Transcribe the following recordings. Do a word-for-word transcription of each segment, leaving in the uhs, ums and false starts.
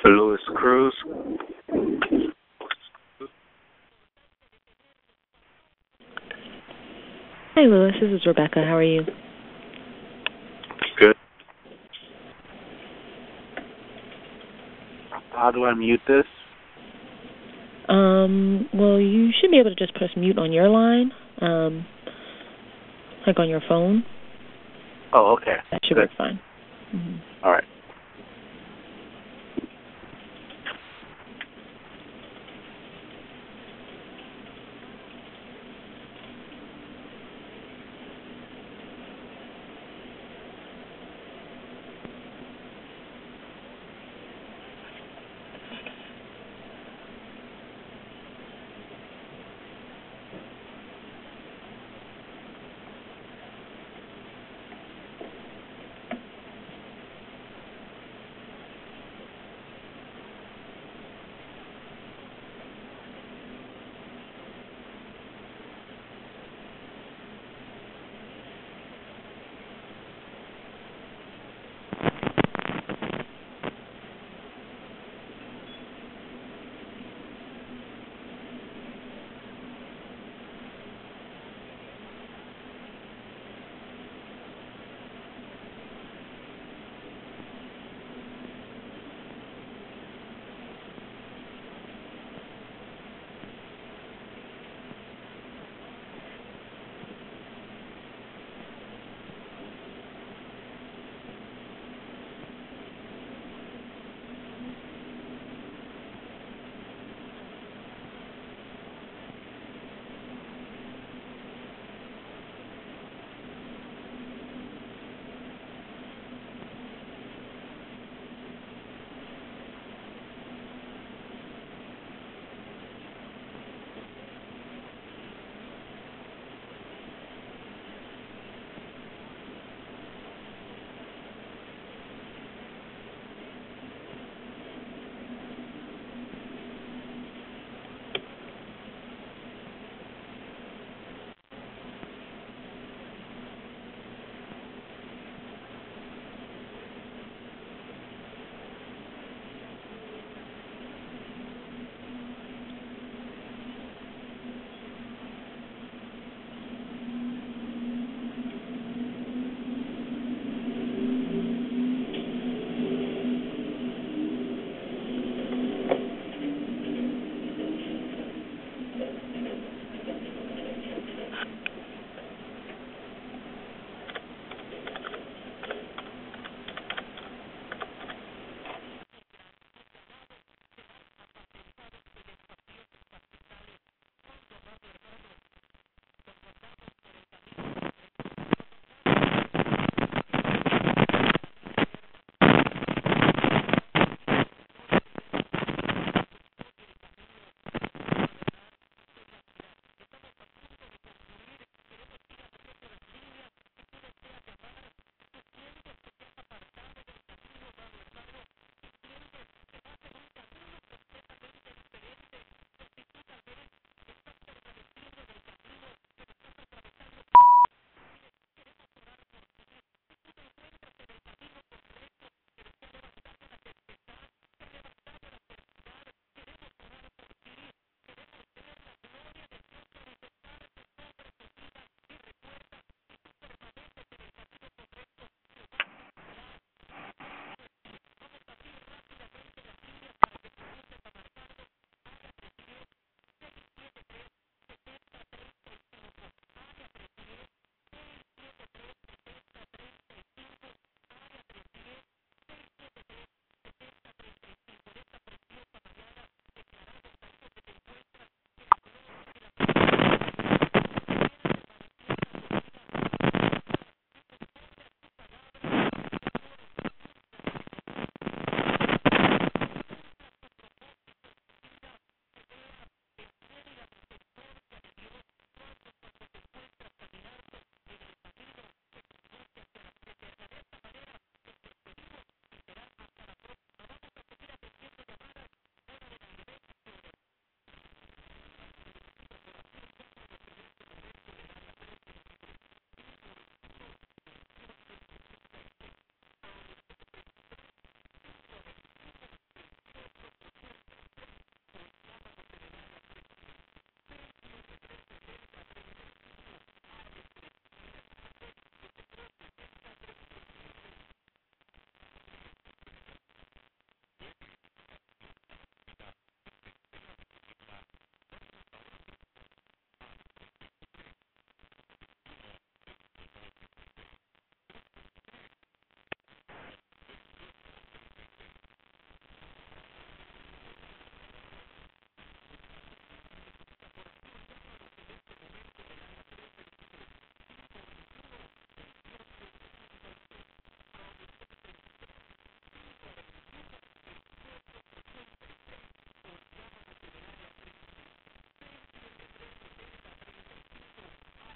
Louis Cruz. Hi, Louis. This is Rebecca. How are you? Good. How do I mute this? Um, well, you should be able to just press mute on your line, um, like on your phone. Oh, okay. That should Good. work fine. Mm-hmm. All right.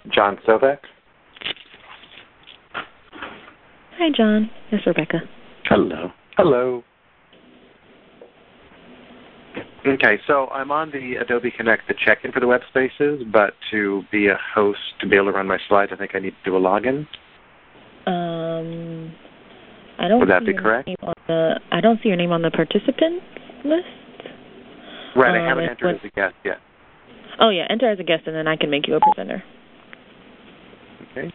John Sovek. Hi, John. It's Rebecca. Hello. Hello. Okay, so I'm on the Adobe Connect to check in for the web spaces, but to be a host, to be able to run my slides, I think I need to do a login. Um, I don't. Would that see be your correct? name on the, I don't see your name on the participant list. Right, um, I haven't entered when, as a guest yet. Oh, yeah, enter as a guest, and then I can make you a presenter. Okay.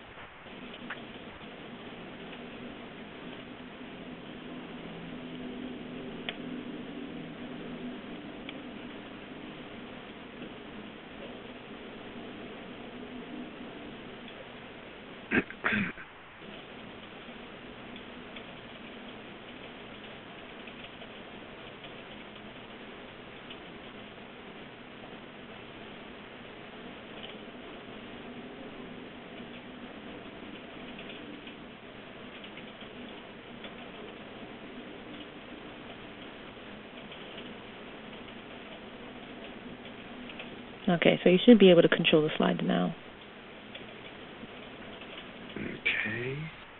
Okay, so you should be able to control the slides now. Okay.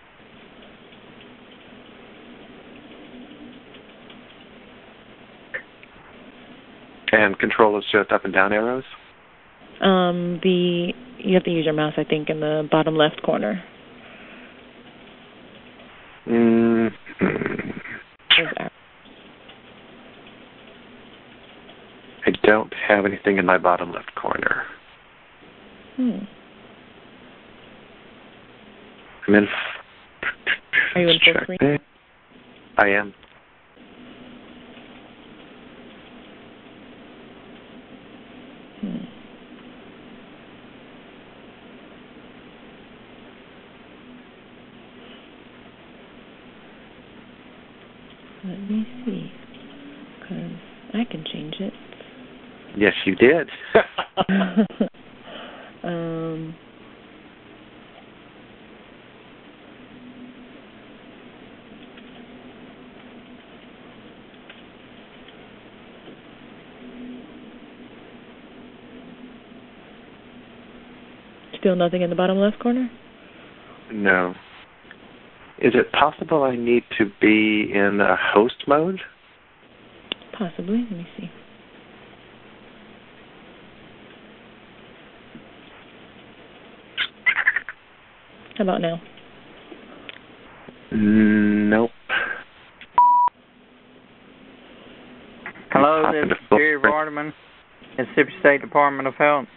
And control is just up and down arrows? Um, the you have to use your mouse, I think, in the bottom left corner. Mm. Those arrows. I don't have anything in my bottom left corner. Hmm. I'm in. Are you in full check screen? that. I am. Hmm. Let me see, because I can change it. Yes, you did. um. Still nothing in the bottom left corner? No. Is it possible I need to be in a host mode? Possibly. Let me see. How about now? Nope. Hello, this is Jerry Vardaman, Mississippi State Department of Health.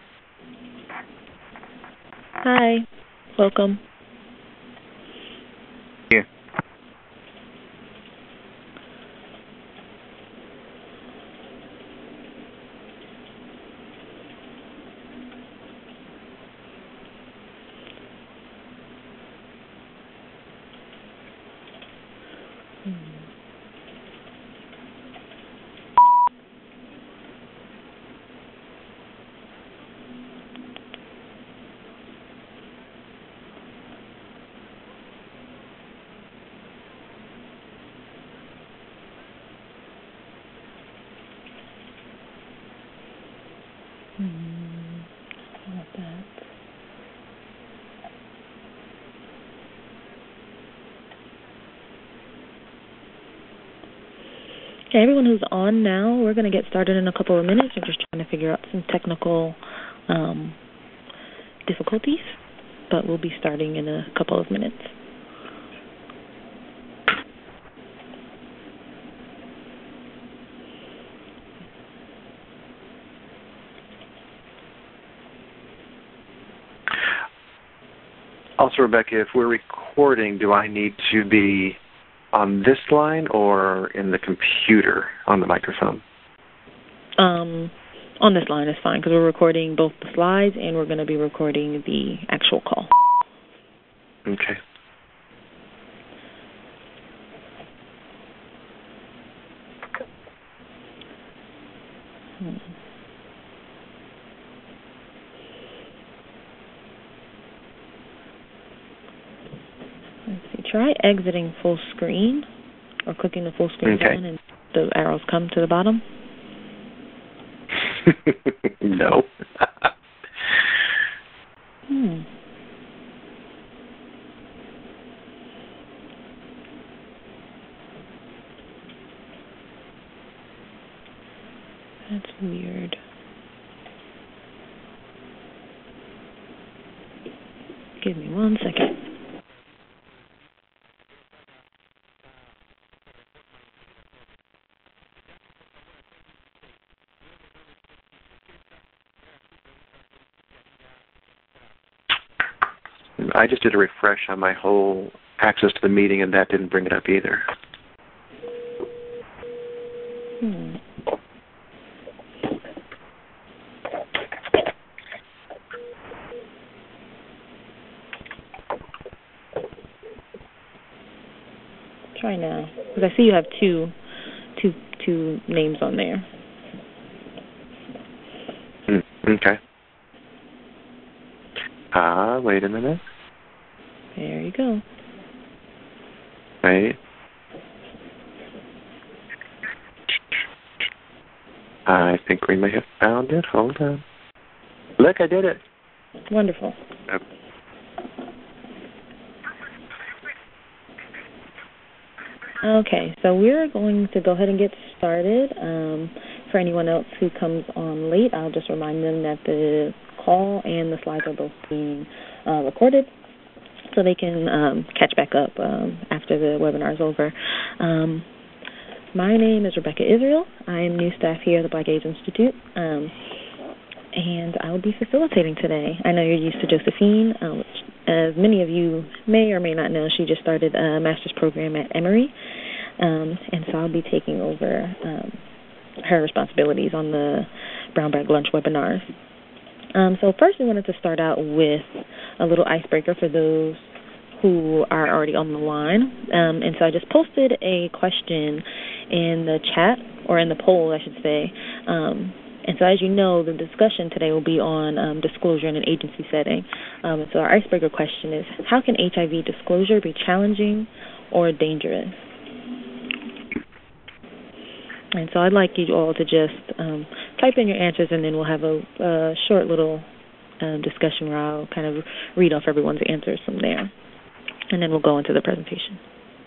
Hi. Welcome. Thank you. Hmm. How about that? Okay, everyone who's on now, we're going to get started in a couple of minutes. We're just trying to figure out some technical um, difficulties, but we'll be starting in a couple of minutes. Also, Rebecca, if we're recording, do I need to be on this line or in the computer on the microphone? Um, on this line is fine because we're recording both the slides and we're going to be recording the actual call. Okay. Hmm. Let's see. Try exiting full screen or clicking the full screen Okay. button and the arrows come to the bottom. No. Hmm. That's weird. Give me one second. I just did a refresh on my whole access to the meeting, and that didn't bring it up either. Hmm. Try now, because I see you have two, two, two names on there. Mm, okay. Ah, uh, wait a minute. There you go. Wait. I think we may have found it. Hold on. Look, I did it. Wonderful. Yep. Okay, so we're going to go ahead and get started. Um, for anyone else who comes on late, I'll just remind them that the call and the slides are both being uh, recorded, so they can um, catch back up um, after the webinar is over. Um, my name is Rebecca Israel. I am new staff here at the Black Age Institute, um, and I will be facilitating today. I know you're used to Josephine, uh, which, as many of you may or may not know, she just started a master's program at Emory, um, and so I'll be taking over um, her responsibilities on the Brown Bag Lunch webinars. Um, so first we wanted to start out with a little icebreaker for those who are already on the line. Um, and so I just posted a question in the chat, or in the poll, I should say. Um, and so as you know, the discussion today will be on um, disclosure in an agency setting. Um, and so our icebreaker question is, how can H I V disclosure be challenging or dangerous? And so I'd like you all to just um, type in your answers, and then we'll have a, a short little uh, discussion where I'll kind of read off everyone's answers from there. And then we'll go into the presentation.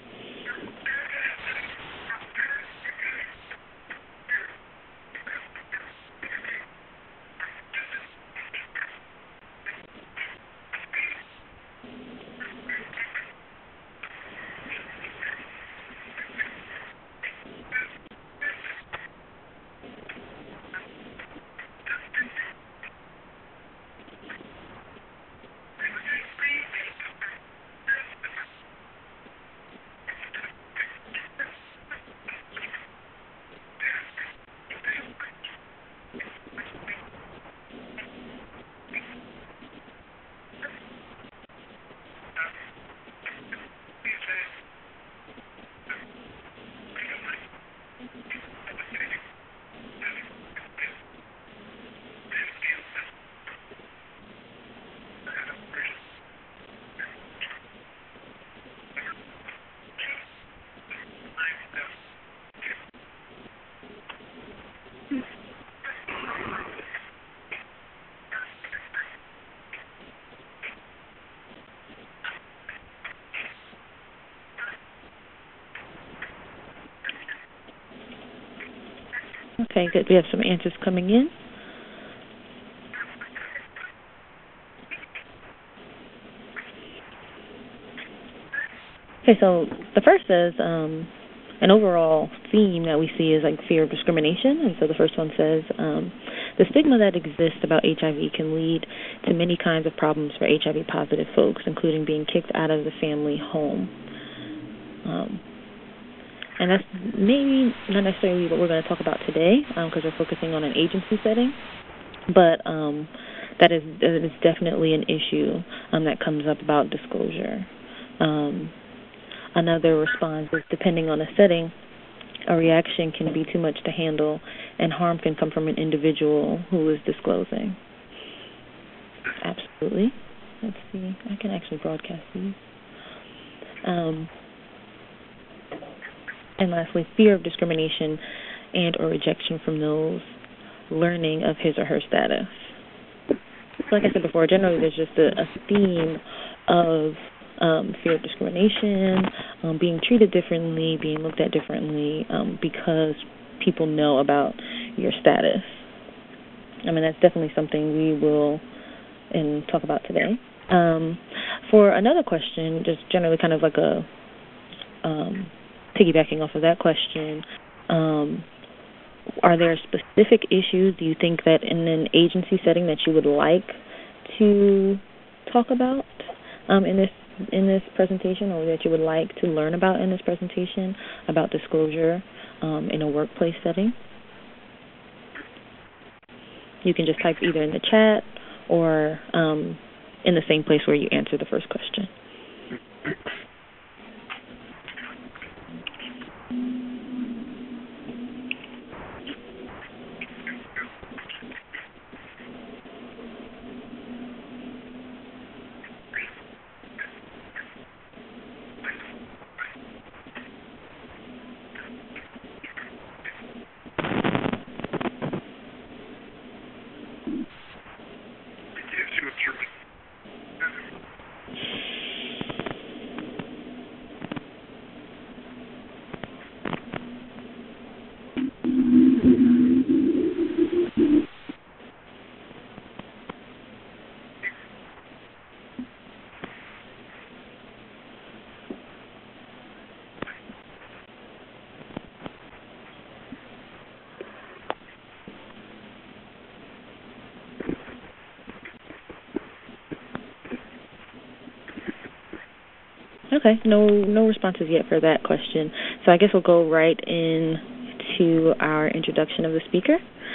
Okay, good. We have some answers coming in. Okay, so the first says um, an overall theme that we see is like fear of discrimination. And so the first one says, um, the stigma that exists about H I V can lead to many kinds of problems for H I V positive folks, including being kicked out of the family home. Um, and that's maybe not necessarily what we're going to talk about today, because um, we're focusing on an agency setting. But um, that is, that is definitely an issue um, that comes up about disclosure. Um, another response is, depending on the setting, a reaction can be too much to handle, and harm can come from an individual who is disclosing. Absolutely. Let's see. I can actually broadcast these. Um, and lastly, fear of discrimination and or rejection from those learning of his or her status. so like I said before, generally there's just a, a theme of um, fear of discrimination, um, being treated differently, being looked at differently um, because people know about your status. I mean, that's definitely something we will and talk about today. Um, for another question, just generally kind of like a um, piggybacking off of that question, um, are there specific issues, do you think, that in an agency setting that you would like to talk about um, in this in this presentation, or that you would like to learn about in this presentation about disclosure um, in a workplace setting? You can just type either in the chat or um, in the same place where you answer the first question. Okay, no no responses yet for that question. So I guess we'll go right into our introduction of the speaker.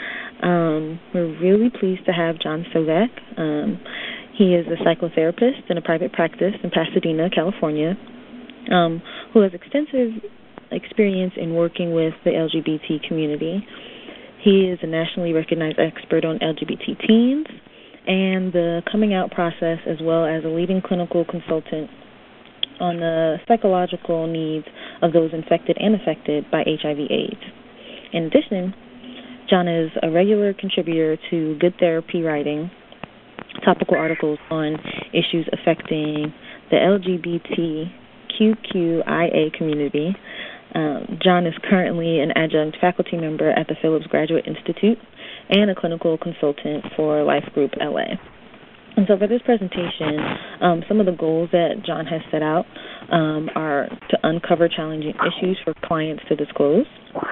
Um, we're really pleased to have John Sovak. Um, he is a psychotherapist in a private practice in Pasadena, California, um, who has extensive experience in working with the L G B T community. He is a nationally recognized expert on L G B T teens and the coming out process, as well as a leading clinical consultant on the psychological needs of those infected and affected by H I V AIDS. In addition, John is a regular contributor to Good Therapy Writing, topical articles on issues affecting the L G B T Q Q I A community. Um, John is currently an adjunct faculty member at the Phillips Graduate Institute and a clinical consultant for Life Group L A. And so for this presentation, um, some of the goals that John has set out um, are to uncover challenging issues for clients to disclose,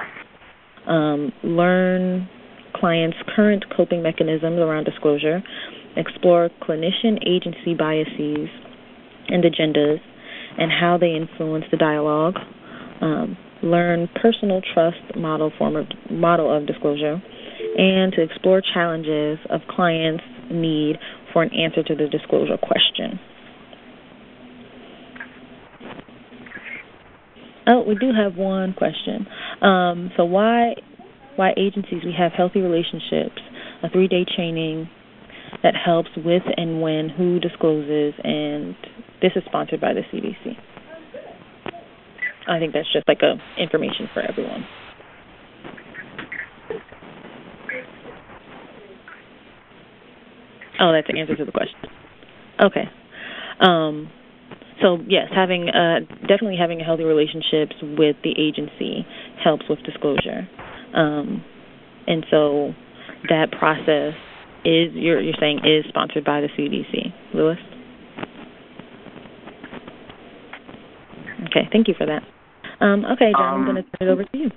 um, learn clients' current coping mechanisms around disclosure, explore clinician agency biases and agendas and how they influence the dialogue, um, learn personal trust model form of model of disclosure, and to explore challenges of clients' need for an answer to the disclosure question. Oh, we do have one question. Um, so why why agencies, we have healthy relationships, a three-day training that helps with and when who discloses, and this is sponsored by the C D C. I think that's just like a information for everyone. Oh, that's the answer to the question. Okay. Um, so, yes, having uh, definitely having healthy relationships with the agency helps with disclosure. Um, and so that process is, you're, you're saying, is sponsored by the C D C. Lewis? Okay, thank you for that. Um, okay, John, um, I'm going to turn it over to you.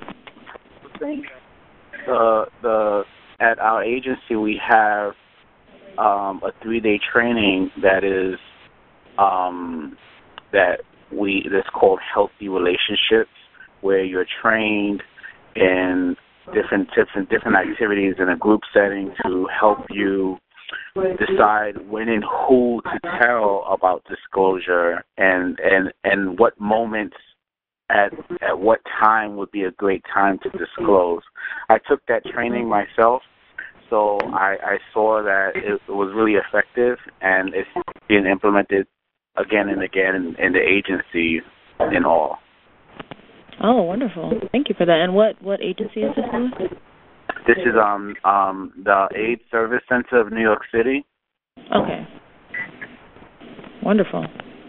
Uh, the, at our agency, we have Um, a three-day training that is um, that we that's called Healthy Relationships, where you're trained in different different different activities in a group setting to help you decide when and who to tell about disclosure, and and and what moments at at what time would be a great time to disclose. I took that training myself. So I, I saw that it was really effective, and it's being implemented again and again in, in the agency and all. Oh, wonderful. Thank you for that. And what, what agency is this with? This is um um the AIDS Service Center of New York City. Okay. Wonderful.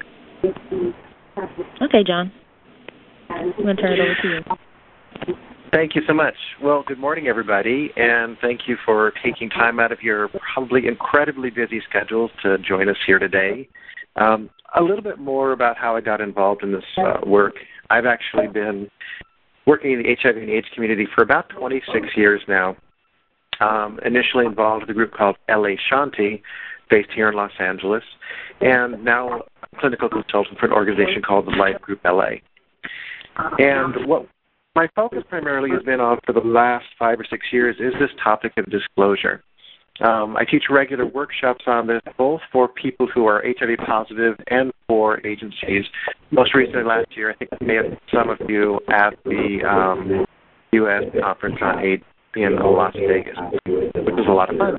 Okay, John. I'm going to turn it over to you. Thank you so much. Well, good morning, everybody, and thank you for taking time out of your probably incredibly busy schedules to join us here today. Um, a little bit more about how I got involved in this uh, work. I've actually been working in the H I V and AIDS community for about twenty-six years now. Um, initially involved with a group called L A Shanti, based here in Los Angeles, and now a clinical consultant for an organization called the Life Group L A. And what my focus primarily has been on for the last five or six years is this topic of disclosure. Um, I teach regular workshops on this, both for people who are H I V positive and for agencies. Most recently last year, I think I may have some of you at the um, U S Conference on AIDS in Las Vegas, which was a lot of fun.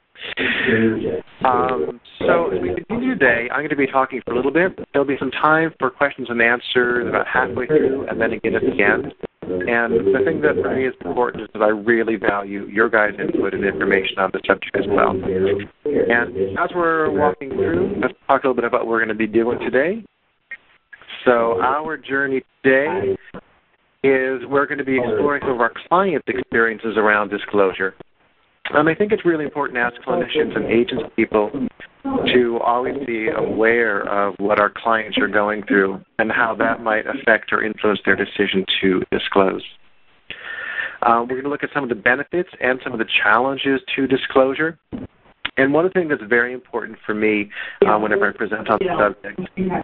Um, so as we continue today, I'm going to be talking for a little bit. There'll be some time for questions and answers about halfway through and then again at the end. And the thing that for me is important is that I really value your guys' input and information on the subject as well. And as we're walking through, let's talk a little bit about what we're going to be doing today. So our journey today is we're going to be exploring some of our clients' experiences around disclosure. Um, I think it's really important as clinicians and agency people to always be aware of what our clients are going through and how that might affect or influence their decision to disclose. Um, we're going to look at some of the benefits and some of the challenges to disclosure. And one of the things that's very important for me uh, whenever I present on the subject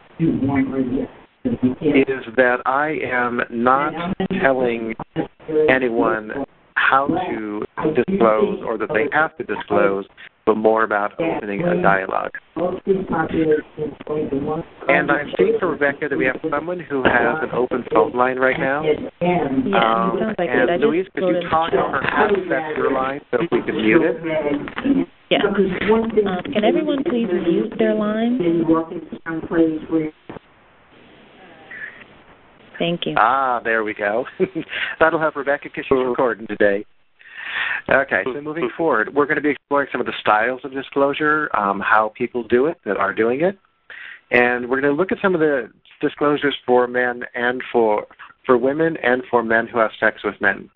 is that I am not telling anyone how to disclose or that they have to disclose, but more about opening a dialogue. And I'm seeing from Rebecca that we have someone who has an open phone line right now. Yeah, um, sounds like and it. Louise, could you talk over how to set your line so we can mute it? Yeah. Um, can everyone please mute their line? Thank you. Ah, there we go. That'll help Rebecca because she's recording today. Okay, so moving forward, we're going to be exploring some of the styles of disclosure, um, how people do it that are doing it, and we're going to look at some of the disclosures for men and for for women and for men who have sex with men.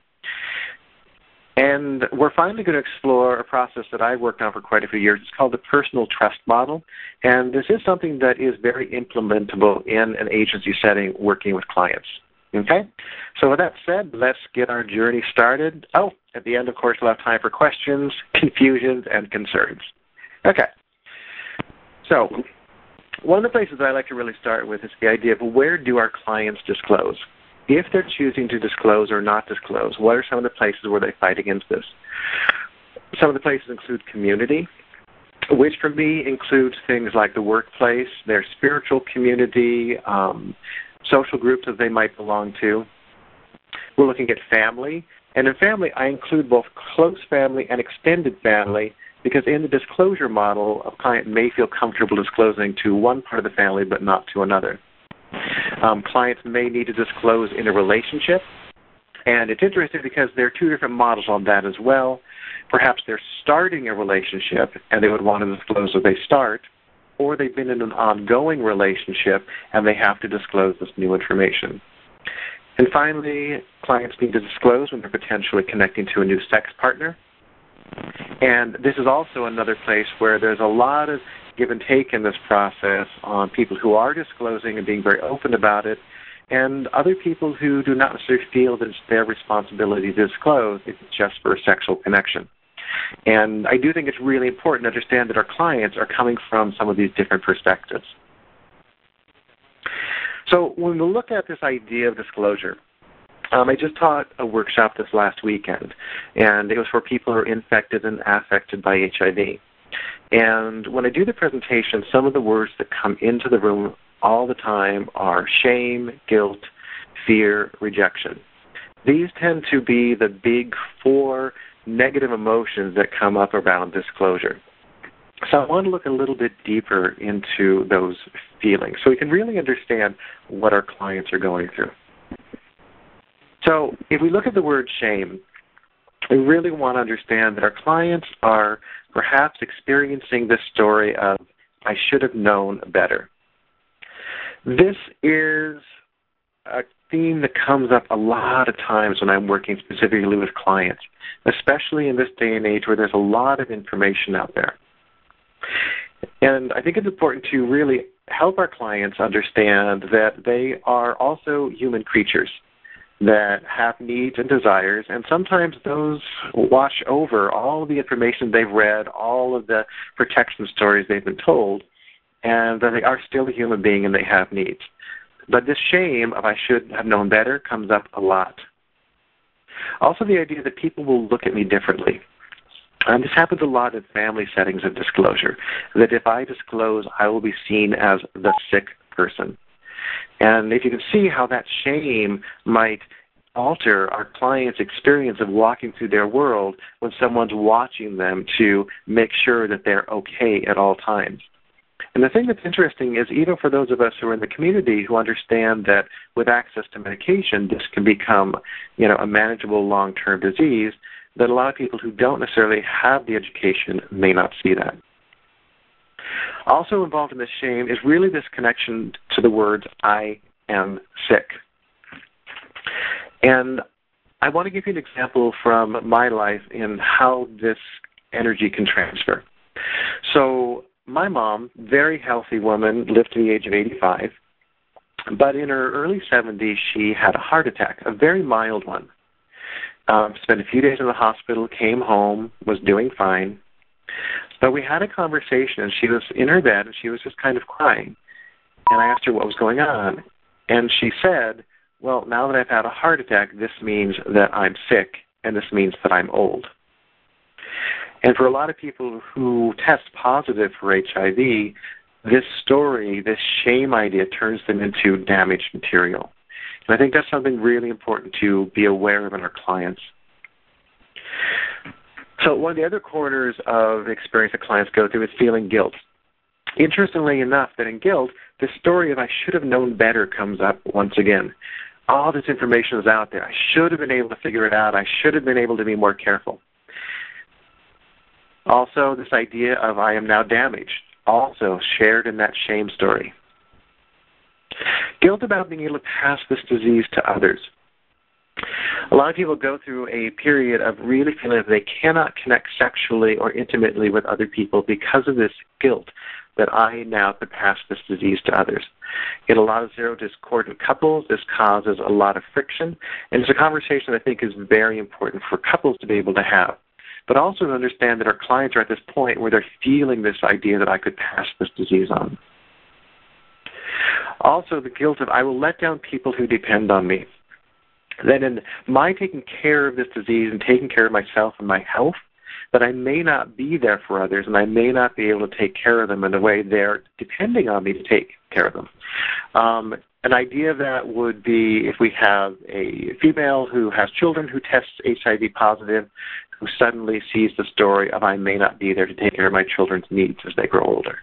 And we're finally going to explore a process that I've worked on for quite a few years. It's called the personal trust model, and this is something that is very implementable in an agency setting working with clients. Okay? So with that said, let's get our journey started. Oh, at the end, of course, we'll have time for questions, confusions, and concerns. Okay. So one of the places I like to really start with is the idea of where do our clients disclose? If they're choosing to disclose or not disclose, what are some of the places where they fight against this? Some of the places include community, which for me includes things like the workplace, their spiritual community, um, social groups that they might belong to. We're looking at family. And in family, I include both close family and extended family because in the disclosure model, a client may feel comfortable disclosing to one part of the family but not to another. Um, clients may need to disclose in a relationship, and it's interesting because there are two different models on that as well. Perhaps they're starting a relationship and they would want to disclose when they start, or they've been in an ongoing relationship and they have to disclose this new information. And finally, clients need to disclose when they're potentially connecting to a new sex partner. And this is also another place where there's a lot of give and take in this process on people who are disclosing and being very open about it, and other people who do not necessarily feel that it's their responsibility to disclose if it's just for a sexual connection. And I do think it's really important to understand that our clients are coming from some of these different perspectives. So when we look at this idea of disclosure, um, I just taught a workshop this last weekend, and it was for people who are infected and affected by H I V. And when I do the presentation, some of the words that come into the room all the time are shame, guilt, fear, rejection. These tend to be the big four negative emotions that come up around disclosure. So I want to look a little bit deeper into those feelings so we can really understand what our clients are going through. So if we look at the word shame, We really want to understand that our clients are perhaps experiencing this story of, I should have known better. This is a theme that comes up a lot of times when I'm working specifically with clients, especially in this day and age where there's a lot of information out there. And I think it's important to really help our clients understand that they are also human creatures that have needs and desires, and sometimes those wash over all of the information they've read, all of the protection stories they've been told, and that they are still a human being and they have needs. But this shame of I should have known better comes up a lot. Also the idea that people will look at me differently. And this happens a lot in family settings of disclosure, that if I disclose, I will be seen as the sick person. And if you can see how that shame might alter our client's experience of walking through their world when someone's watching them to make sure that they're okay at all times. And the thing that's interesting is even for those of us who are in the community who understand that with access to medication, this can become, you know, a manageable long-term disease, that a lot of people who don't necessarily have the education may not see that. Also involved in this shame is really this connection to the words, I am sick. And I want to give you an example from my life in how this energy can transfer. So my mom, very healthy woman, lived to the age of eighty-five, but in her early seventies, she had a heart attack, a very mild one. Um, spent a few days in the hospital, came home, was doing fine. But we had a conversation, and she was in her bed, and she was just kind of crying. And I asked her what was going on. And she said, well, now that I've had a heart attack, this means that I'm sick, and this means that I'm old. And for a lot of people who test positive for H I V, this story, this shame idea turns them into damaged material. And I think that's something really important to be aware of in our clients. So one of the other corners of the experience that clients go through is feeling guilt. Interestingly enough, that in guilt, the story of I should have known better comes up once again. All this information is out there. I should have been able to figure it out. I should have been able to be more careful. Also, this idea of I am now damaged, also shared in that shame story. Guilt about being able to pass this disease to others. A lot of people go through a period of really feeling that they cannot connect sexually or intimately with other people because of this guilt that I now could pass this disease to others. In a lot of zero-discordant couples, this causes a lot of friction, and it's a conversation I think is very important for couples to be able to have, but also to understand that our clients are at this point where they're feeling this idea that I could pass this disease on. Also, the guilt of I will let down people who depend on me. That in my taking care of this disease and taking care of myself and my health, that I may not be there for others and I may not be able to take care of them in the way they're depending on me to take care of them. Um, an idea of that would be if we have a female who has children who tests H I V positive, who suddenly sees the story of I may not be there to take care of my children's needs as they grow older.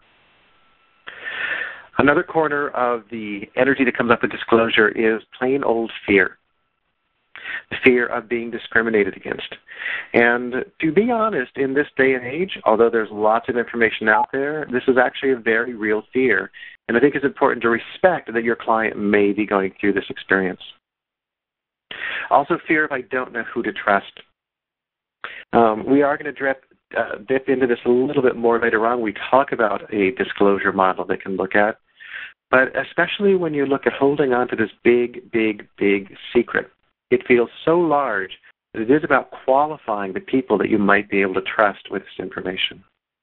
Another corner of the energy that comes up with disclosure is plain old fear. The fear of being discriminated against. And to be honest, in this day and age, although there's lots of information out there, this is actually a very real fear. And I think it's important to respect that your client may be going through this experience. Also fear of I don't know who to trust. Um, we are going to drip, uh, dip into this a little bit more later on. We talk about a disclosure model they can look at. But especially when you look at holding on to this big, big, big secret, it feels so large that it is about qualifying the people that you might be able to trust with this information.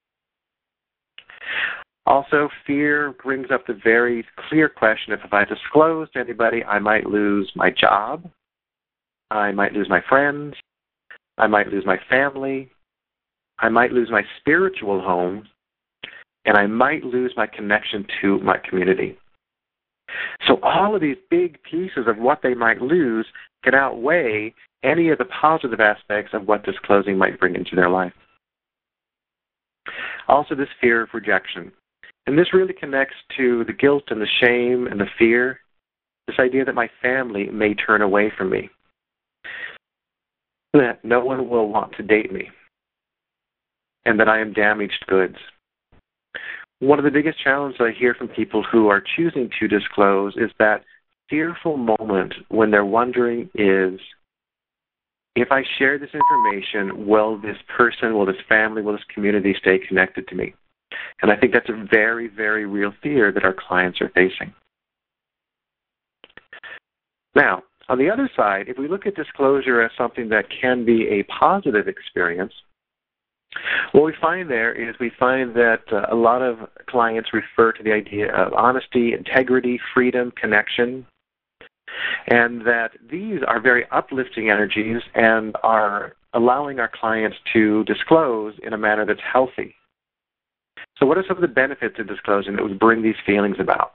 Also, fear brings up the very clear question of if I disclose to anybody, I might lose my job, I might lose my friends, I might lose my family, I might lose my spiritual home, and I might lose my connection to my community. So all of these big pieces of what they might lose can outweigh any of the positive aspects of what disclosing might bring into their life. Also, this fear of rejection. And this really connects to the guilt and the shame and the fear, this idea that my family may turn away from me. that no one will want to date me, and that I am damaged goods. One of the biggest challenges I hear from people who are choosing to disclose is that fearful moment when they're wondering is, if I share this information, will this person, will this family, will this community stay connected to me? And I think that's a very, very real fear that our clients are facing. Now, on the other side, if we look at disclosure as something that can be a positive experience, what we find there is we find that uh, a lot of clients refer to the idea of honesty, integrity, freedom, connection, and that these are very uplifting energies and are allowing our clients to disclose in a manner that's healthy. So what are some of the benefits of disclosing that would bring these feelings about?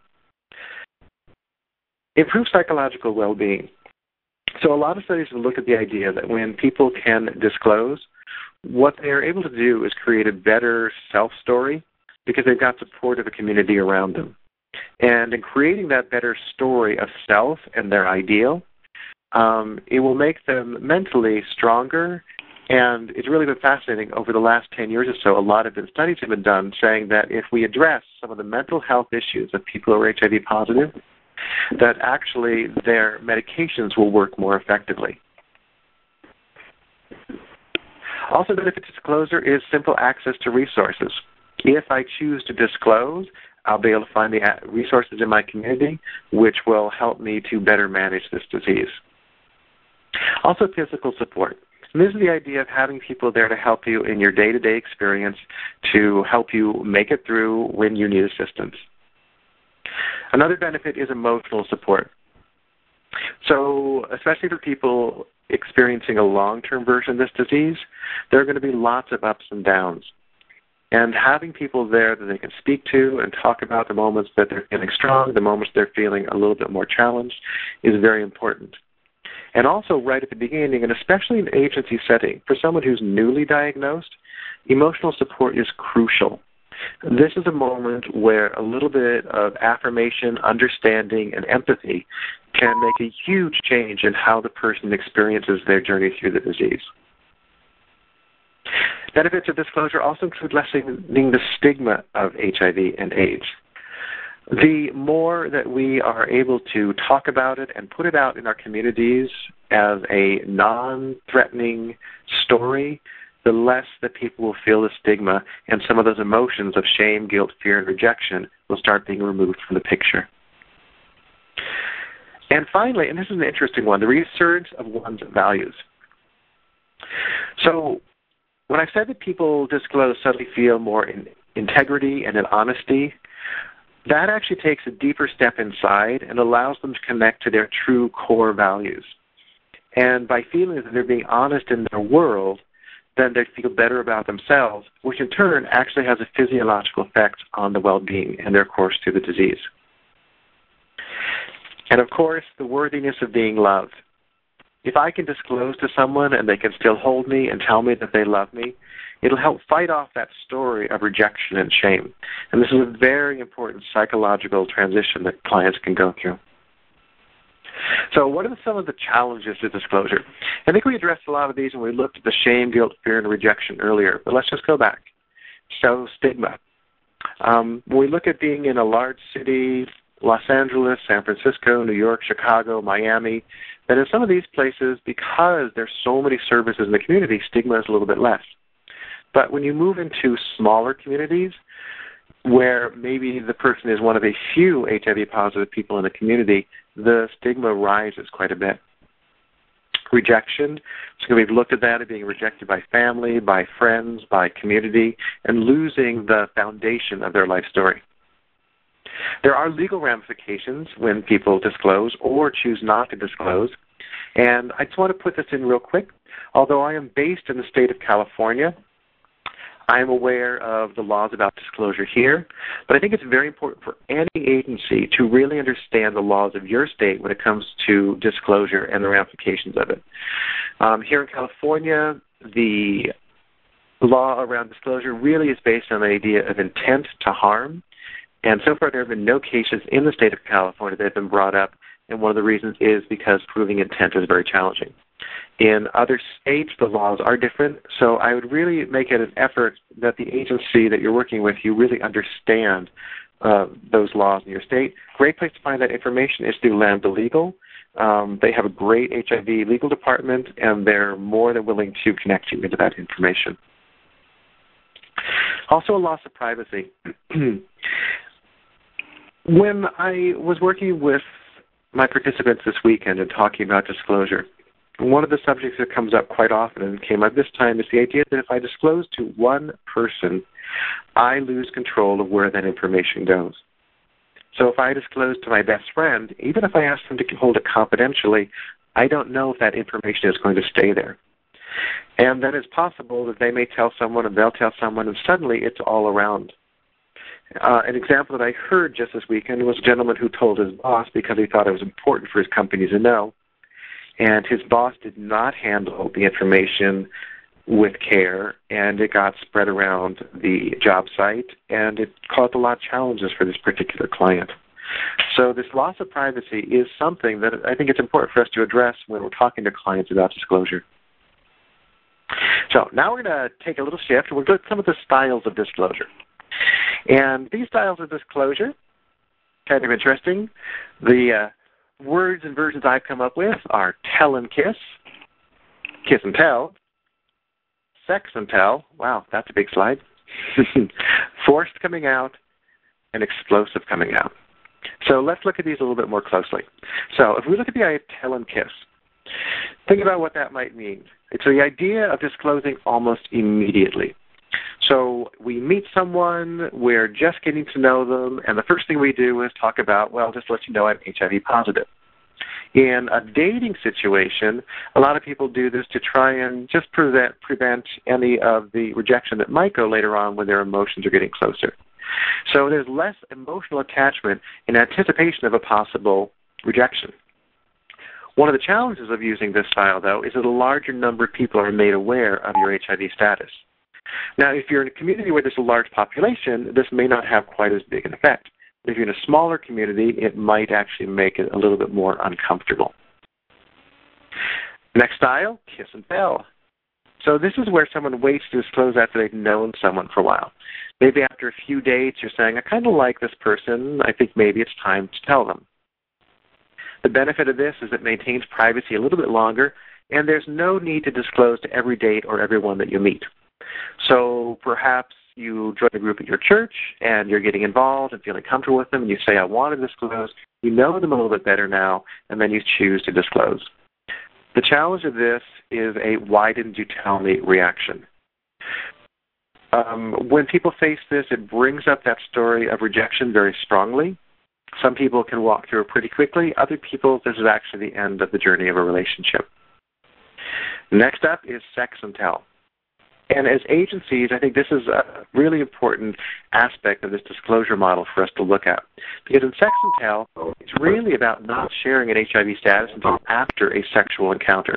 Improved psychological well-being. So a lot of studies have looked at the idea that when people can disclose, what they are able to do is create a better self-story because they've got support of a community around them. And in creating that better story of self and their ideal, um, it will make them mentally stronger. And it's really been fascinating over the last ten years or so. A lot of studies have been done saying that if we address some of the mental health issues of people who are H I V positive, that actually their medications will work more effectively. Also, benefit to disclosure is simple access to resources. If I choose to disclose, I'll be able to find the resources in my community which will help me to better manage this disease. Also, physical support. And this is the idea of having people there to help you in your day-to-day experience to help you make it through when you need assistance. Another benefit is emotional support. So, especially for people experiencing a long-term version of this disease, there are going to be lots of ups and downs. And having people there that they can speak to and talk about the moments that they're feeling strong, the moments they're feeling a little bit more challenged, is very important. And also right at the beginning, and especially in an agency setting, for someone who's newly diagnosed, emotional support is crucial. This is a moment where a little bit of affirmation, understanding, and empathy can make a huge change in how the person experiences their journey through the disease. Benefits of disclosure also include lessening the stigma of H I V and AIDS. The more that we are able to talk about it and put it out in our communities as a non-threatening story, the less that people will feel the stigma, and some of those emotions of shame, guilt, fear, and rejection will start being removed from the picture. And finally, and this is an interesting one, the resurgence of one's values. So when I said that people disclose suddenly feel more in integrity and in honesty, that actually takes a deeper step inside and allows them to connect to their true core values. And by feeling that they're being honest in their world, then they feel better about themselves, which in turn actually has a physiological effect on the well-being and their course through the disease. And of course, the worthiness of being loved. If I can disclose to someone and they can still hold me and tell me that they love me, it'll help fight off that story of rejection and shame. And this is a very important psychological transition that clients can go through. So what are some of the challenges to disclosure? I think we addressed a lot of these when we looked at the shame, guilt, fear, and rejection earlier, but let's just go back. So stigma. Um, when we look at being in a large city, Los Angeles, San Francisco, New York, Chicago, Miami, that in some of these places, because there's so many services in the community, stigma is a little bit less. But when you move into smaller communities, where maybe the person is one of a few H I V-positive people in the community, the stigma rises quite a bit. Rejection, so we've looked at that as being rejected by family, by friends, by community, and losing the foundation of their life story. There are legal ramifications when people disclose or choose not to disclose, and I just want to put this in real quick. Although I am based in the state of California, I am aware of the laws about disclosure here, but I think it's very important for any agency to really understand the laws of your state when it comes to disclosure and the ramifications of it. Um, here in California, the law around disclosure really is based on the idea of intent to harm, and so far there have been no cases in the state of California that have been brought up, and one of the reasons is because proving intent is very challenging. In other states, the laws are different, so I would really make it an effort that the agency that you're working with, you really understand uh, those laws in your state. Great place to find that information is through Lambda Legal. Um, they have a great H I V legal department, and they're more than willing to connect you into that information. Also, a loss of privacy. When I was working with my participants this weekend and talking about disclosure, one of the subjects that comes up quite often and came up this time is the idea that if I disclose to one person, I lose control of where that information goes. So if I disclose to my best friend, even if I ask them to hold it confidentially, I don't know if that information is going to stay there. And then it's possible that they may tell someone and they'll tell someone, and suddenly it's all around. Uh, an example that I heard just this weekend was a gentleman who told his boss because he thought it was important for his company to know, and his boss did not handle the information with care, and it got spread around the job site, and it caused a lot of challenges for this particular client. So this loss of privacy is something that I think it's important for us to address when we're talking to clients about disclosure. So now we're going to take a little shift, and we'll look at some of the styles of disclosure. And these styles of disclosure, kind of interesting. The uh, words and versions I've come up with are tell and kiss, kiss and tell, sex and tell, wow, that's a big slide, forced coming out, and explosive coming out. So let's look at these a little bit more closely. So if we look at the idea of tell and kiss, think about what that might mean. It's the idea of disclosing almost immediately. So we meet someone, we're just getting to know them, and the first thing we do is talk about, well, just to let you know I'm H I V positive. In a dating situation, a lot of people do this to try and just prevent, prevent any of the rejection that might go later on when their emotions are getting closer. So there's less emotional attachment in anticipation of a possible rejection. One of the challenges of using this style, though, is that a larger number of people are made aware of your H I V status. Now, if you're in a community where there's a large population, this may not have quite as big an effect. If you're in a smaller community, it might actually make it a little bit more uncomfortable. Next style, kiss and tell. So this is where someone waits to disclose after they've known someone for a while. Maybe after a few dates, you're saying, I kind of like this person. I think maybe it's time to tell them. The benefit of this is it maintains privacy a little bit longer, and there's no need to disclose to every date or everyone that you meet. So perhaps you join a group at your church, and you're getting involved and feeling comfortable with them, and you say, I want to disclose. You know them a little bit better now, and then you choose to disclose. The challenge of this is a why didn't you tell me reaction. Um, when people face this, it brings up that story of rejection very strongly. Some people can walk through it pretty quickly. Other people, this is actually the end of the journey of a relationship. Next up is sex and tell. And as agencies, I think this is a really important aspect of this disclosure model for us to look at. Because in sex and tell, it's really about not sharing an H I V status until after a sexual encounter.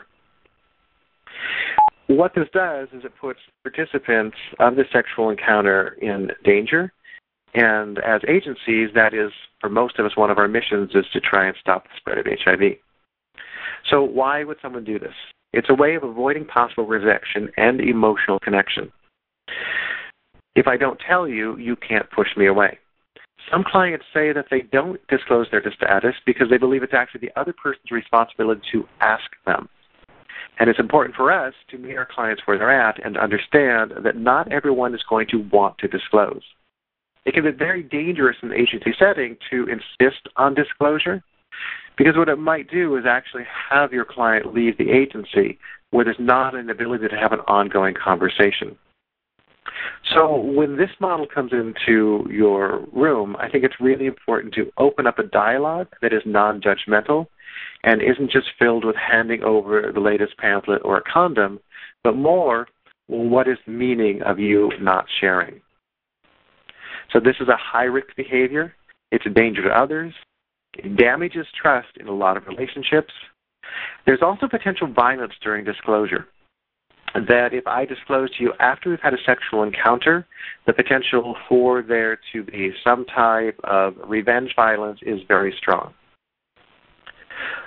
What this does is it puts participants of the sexual encounter in danger. And as agencies, that is, for most of us, one of our missions is to try and stop the spread of H I V. So why would someone do this? It's a way of avoiding possible rejection and emotional connection. If I don't tell you, you can't push me away. Some clients say that they don't disclose their status because they believe it's actually the other person's responsibility to ask them. And it's important for us to meet our clients where they're at and understand that not everyone is going to want to disclose. It can be very dangerous in the agency setting to insist on disclosure, because what it might do is actually have your client leave the agency where there's not an ability to have an ongoing conversation. So when this model comes into your room, I think it's really important to open up a dialogue that is non-judgmental and isn't just filled with handing over the latest pamphlet or a condom, but more, well, what is the meaning of you not sharing? So this is a high-risk behavior. It's a danger to others. It damages trust in a lot of relationships. There's also potential violence during disclosure. That if I disclose to you after we've had a sexual encounter, the potential for there to be some type of revenge violence is very strong.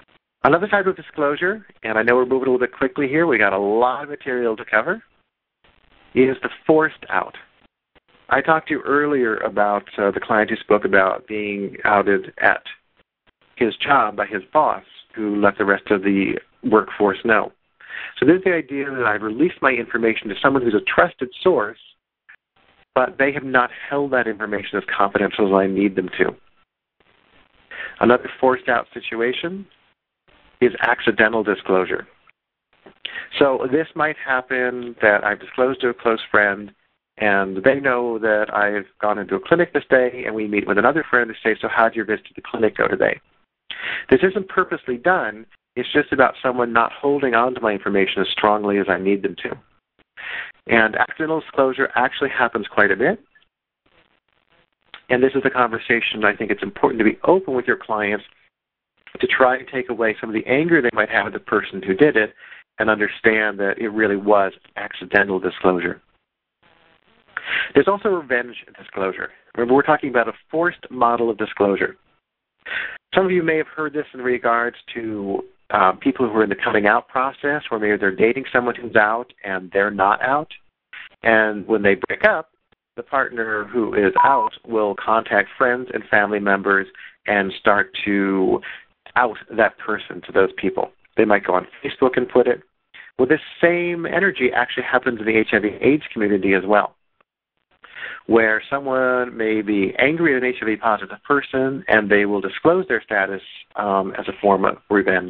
Another type of disclosure, and I know we're moving a little bit quickly here, we got a lot of material to cover, is the forced out. I talked to you earlier about uh, the client who spoke about being outed at his job by his boss, who let the rest of the workforce know. So there's the idea that I've released my information to someone who's a trusted source, but they have not held that information as confidential as I need them to. Another forced out situation is accidental disclosure. So this might happen that I've disclosed to a close friend, and they know that I've gone into a clinic this day, and we meet with another friend to say, so how'd your visit to the clinic go today? This isn't purposely done. It's just about someone not holding on to my information as strongly as I need them to. And accidental disclosure actually happens quite a bit. And this is a conversation I think it's important to be open with your clients to try and take away some of the anger they might have with the person who did it and understand that it really was accidental disclosure. There's also revenge disclosure. Remember, we're talking about a forced model of disclosure. Some of you may have heard this in regards to uh, people who are in the coming out process, where maybe they're dating someone who's out and they're not out. And when they break up, the partner who is out will contact friends and family members and start to out that person to those people. They might go on Facebook and put it. Well, this same energy actually happens in the H I V AIDS community as well, where someone may be angry at an H I V-positive person and they will disclose their status um, as a form of revenge.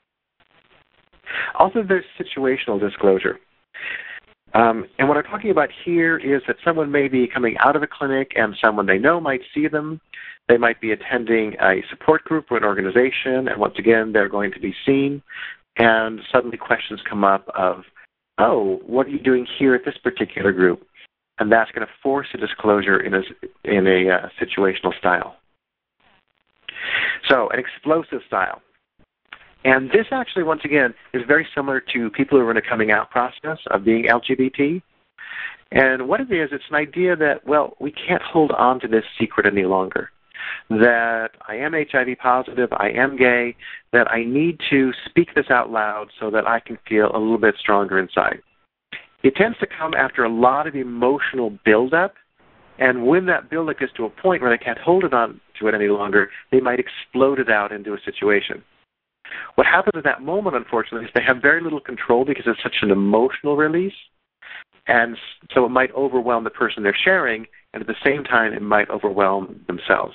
Also, there's situational disclosure. Um, and what I'm talking about here is that someone may be coming out of a clinic and someone they know might see them. They might be attending a support group or an organization, and once again, they're going to be seen. And suddenly questions come up of, oh, what are you doing here at this particular group? And that's going to force a disclosure in a, in a uh, situational style. So an explosive style. And this actually, once again, is very similar to people who are in a coming out process of being L G B T. And what it is, it's an idea that, well, we can't hold on to this secret any longer. That I am H I V positive, I am gay, that I need to speak this out loud so that I can feel a little bit stronger inside. It tends to come after a lot of emotional buildup, and when that buildup gets to a point where they can't hold it on to it any longer, they might explode it out into a situation. What happens at that moment, unfortunately, is they have very little control because it's such an emotional release, and so it might overwhelm the person they're sharing, and at the same time, it might overwhelm themselves.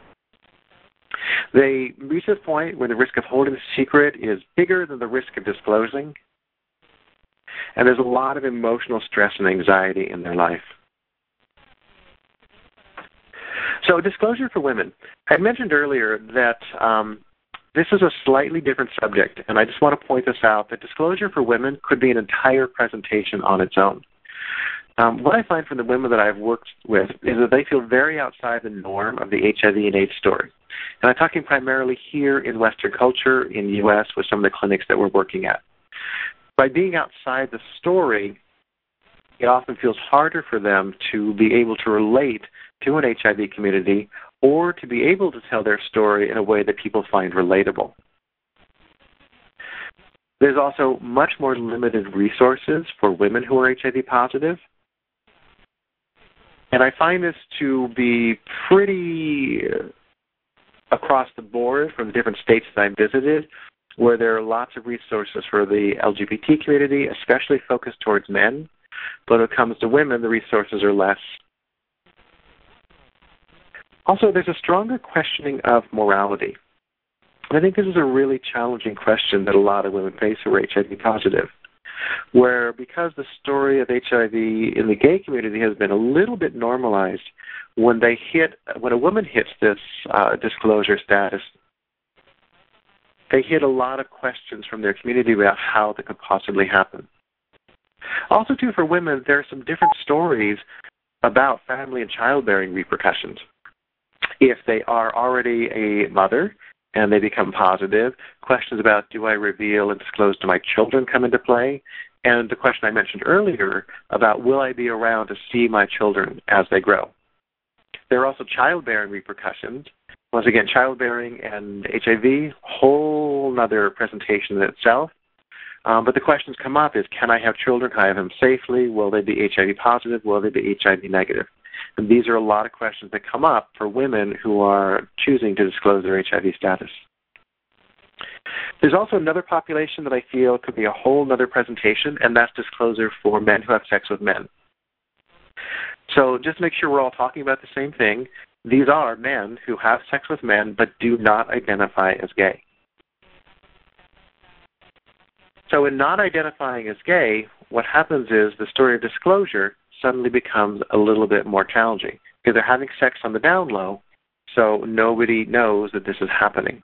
They reach a point where the risk of holding the secret is bigger than the risk of disclosing, and there's a lot of emotional stress and anxiety in their life. So disclosure for women. I mentioned earlier that um, this is a slightly different subject, and I just want to point this out, that disclosure for women could be an entire presentation on its own. Um, what I find from the women that I've worked with is that they feel very outside the norm of the H I V and AIDS story. And I'm talking primarily here in Western culture, in the U S, with some of the clinics that we're working at. By being outside the story, it often feels harder for them to be able to relate to an H I V community or to be able to tell their story in a way that people find relatable. There's also much more limited resources for women who are H I V positive. And I find this to be pretty across the board from the different states that I've visited, where there are lots of resources for the L G B T community, especially focused towards men. But when it comes to women, the resources are less. Also, there's a stronger questioning of morality. And I think this is a really challenging question that a lot of women face who are H I V positive, where because the story of H I V in the gay community has been a little bit normalized, when they hit, when a woman hits this uh, disclosure status, they hit a lot of questions from their community about how that could possibly happen. Also, too, for women, there are some different stories about family and childbearing repercussions. If they are already a mother and they become positive, questions about do I reveal and disclose to my children come into play, and the question I mentioned earlier about will I be around to see my children as they grow. There are also childbearing repercussions, Once again, childbearing and H I V, whole other presentation in itself. Um, but the questions come up is, can I have children? Can I have them safely? Will they be H I V positive? Will they be H I V negative? And these are a lot of questions that come up for women who are choosing to disclose their H I V status. There's also another population that I feel could be a whole other presentation, and that's disclosure for men who have sex with men. So just to make sure we're all talking about the same thing, these are men who have sex with men but do not identify as gay. So in not identifying as gay, what happens is the story of disclosure suddenly becomes a little bit more challenging because they're having sex on the down low, so nobody knows that this is happening.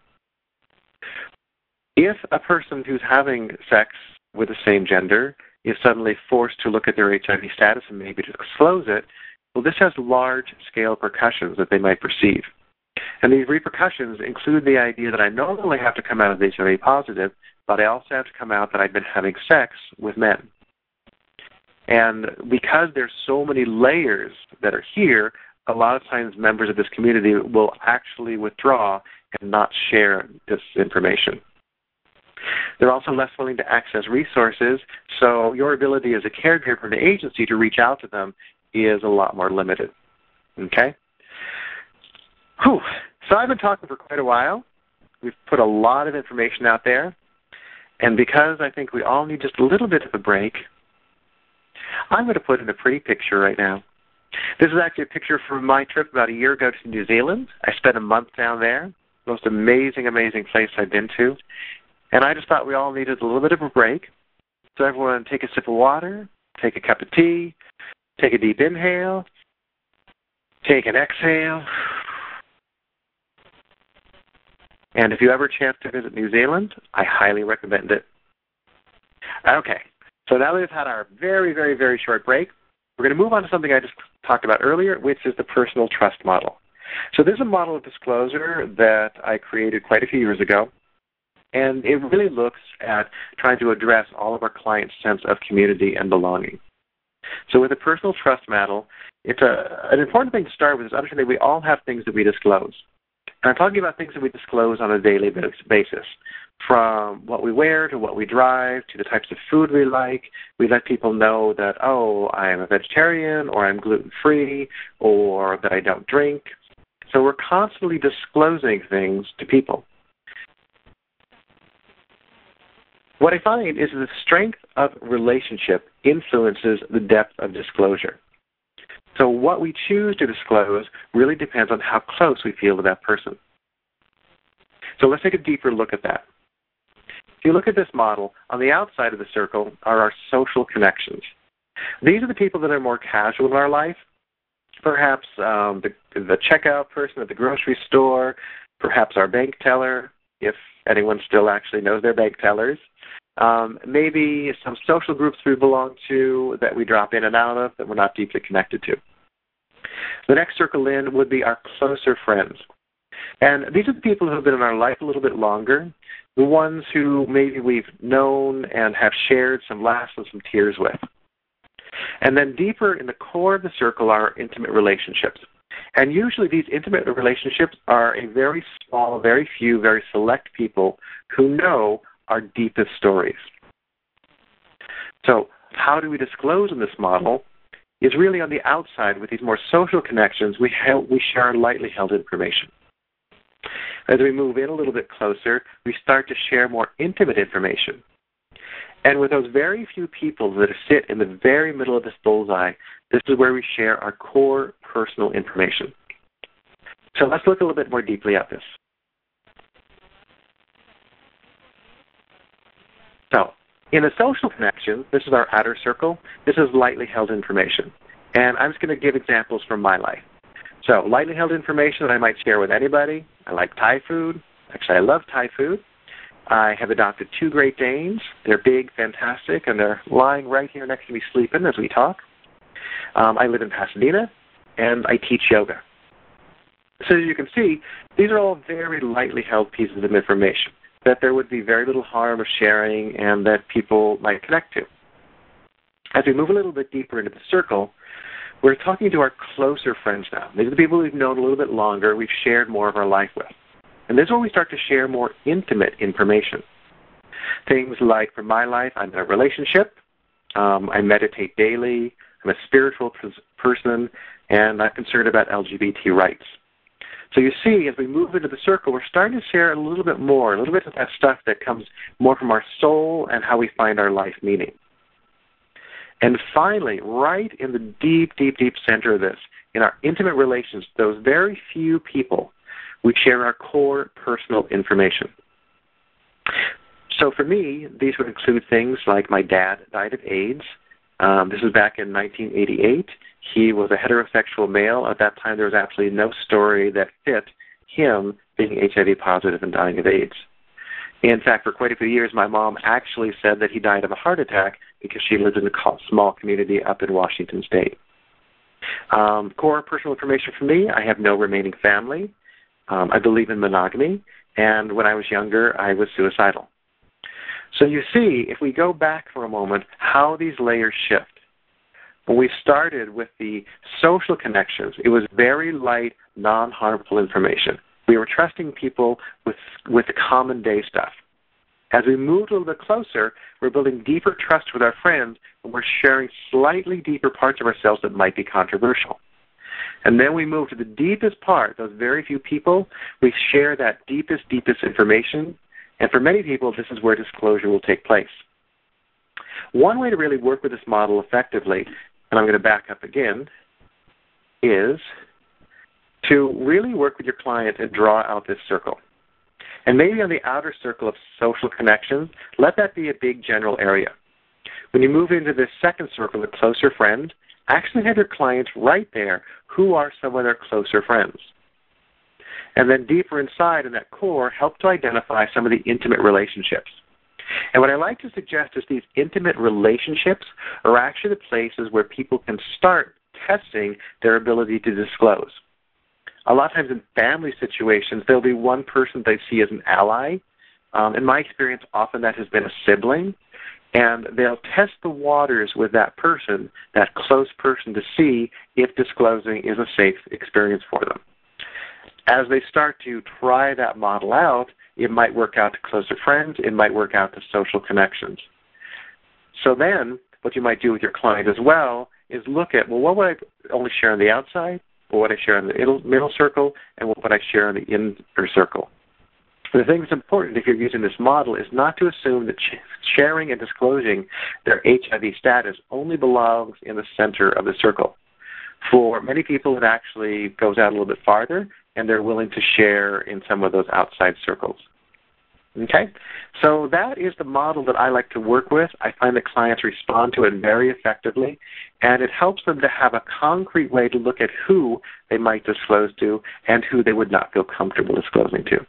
If a person who's having sex with the same gender is suddenly forced to look at their H I V status and maybe disclose it, well, this has large-scale repercussions that they might perceive. And these repercussions include the idea that I not only have to come out as H I V positive, but I also have to come out that I've been having sex with men. And because there's so many layers that are here, a lot of times members of this community will actually withdraw and not share this information. They're also less willing to access resources, so your ability as a caregiver in the agency to reach out to them is a lot more limited. Okay? Whew. So I've been talking for quite a while. We've put a lot of information out there, and because I think we all need just a little bit of a break, I'm going to put in a pretty picture right now. This is actually a picture from my trip about a year ago to New Zealand. I spent a month down there. Most amazing, amazing place I've been to. And I just thought we all needed a little bit of a break. So everyone take a sip of water, take a cup of tea, take a deep inhale, take an exhale. And if you ever chance to visit New Zealand, I highly recommend it. Okay, so now that we've had our very, very, very short break, we're going to move on to something I just talked about earlier, which is the personal trust model. So this is a model of disclosure that I created quite a few years ago. And it really looks at trying to address all of our clients' sense of community and belonging. So with a personal trust model, it's a, an important thing to start with is understanding we all have things that we disclose. And I'm talking about things that we disclose on a daily basis, from what we wear to what we drive to the types of food we like. We let people know that, oh, I'm a vegetarian or I'm gluten-free or that I don't drink. So we're constantly disclosing things to people. What I find is that the strength of relationship influences the depth of disclosure. So what we choose to disclose really depends on how close we feel to that person. So let's take a deeper look at that. If you look at this model, on the outside of the circle are our social connections. These are the people that are more casual in our life. Perhaps um, the, the checkout person at the grocery store, perhaps our bank teller, if anyone still actually knows their bank tellers. Um, maybe some social groups we belong to that we drop in and out of that we're not deeply connected to. The next circle in would be our closer friends. And these are the people who have been in our life a little bit longer, the ones who maybe we've known and have shared some laughs and some tears with. And then deeper in the core of the circle are intimate relationships. And usually these intimate relationships are a very small, very few, very select people who know our deepest stories. So how do we disclose in this model is really on the outside with these more social connections, we, ha- we share our lightly held information. As we move in a little bit closer, we start to share more intimate information. And with those very few people that sit in the very middle of this bullseye, this is where we share our core personal information. So let's look a little bit more deeply at this. So, in a social connection, this is our outer circle. This is lightly held information. And I'm just going to give examples from my life. So, lightly held information that I might share with anybody. I like Thai food. Actually, I love Thai food. I have adopted two Great Danes. They're big, fantastic, and they're lying right here next to me sleeping as we talk. Um, I live in Pasadena, and I teach yoga. So as you can see, these are all very lightly held pieces of information that there would be very little harm of sharing and that people might connect to. As we move a little bit deeper into the circle, we're talking to our closer friends now. These are the people we've known a little bit longer, we've shared more of our life with. And this is when we start to share more intimate information. Things like, for my life, I'm in a relationship, um, I meditate daily, I'm a spiritual person, and I'm concerned about L G B T rights. So you see, as we move into the circle, we're starting to share a little bit more, a little bit of that stuff that comes more from our soul and how we find our life meaning. And finally, right in the deep, deep, deep center of this, in our intimate relations, those very few people, we share our core personal information. So for me, these would include things like my dad died of AIDS. Um, this was back in nineteen eighty-eight. He was a heterosexual male. At that time, there was absolutely no story that fit him being H I V positive and dying of AIDS. In fact, for quite a few years, my mom actually said that he died of a heart attack because she lived in a small community up in Washington State. Um, core personal information for me, I have no remaining family. Um, I believe in monogamy. And when I was younger, I was suicidal. So you see, if we go back for a moment, how these layers shift. When we started with the social connections, it was very light, non-harmful information. We were trusting people with with the common day stuff. As we moved a little bit closer, we're building deeper trust with our friends, and we're sharing slightly deeper parts of ourselves that might be controversial. And then we move to the deepest part, those very few people, we share that deepest, deepest information. And for many people, this is where disclosure will take place. One way to really work with this model effectively, and I'm going to back up again, is to really work with your client and draw out this circle. And maybe on the outer circle of social connections, let that be a big general area. When you move into this second circle, the closer friends, actually have your clients right there who are some of their closer friends. And then deeper inside in that core, help to identify some of the intimate relationships. And what I like to suggest is these intimate relationships are actually the places where people can start testing their ability to disclose. A lot of times in family situations, there'll be one person they see as an ally. Um, in my experience, often that has been a sibling. And they'll test the waters with that person, that close person, to see if disclosing is a safe experience for them. As they start to try that model out, it might work out to closer friends, it might work out to social connections. So then, what you might do with your client as well is look at, well, what would I only share on the outside, what would I share in the middle circle, and what would I share in the inner circle? The thing that's important if you're using this model is not to assume that sharing and disclosing their H I V status only belongs in the center of the circle. For many people, it actually goes out a little bit farther, and they're willing to share in some of those outside circles. Okay? So that is the model that I like to work with. I find that clients respond to it very effectively, and it helps them to have a concrete way to look at who they might disclose to and who they would not feel comfortable disclosing to.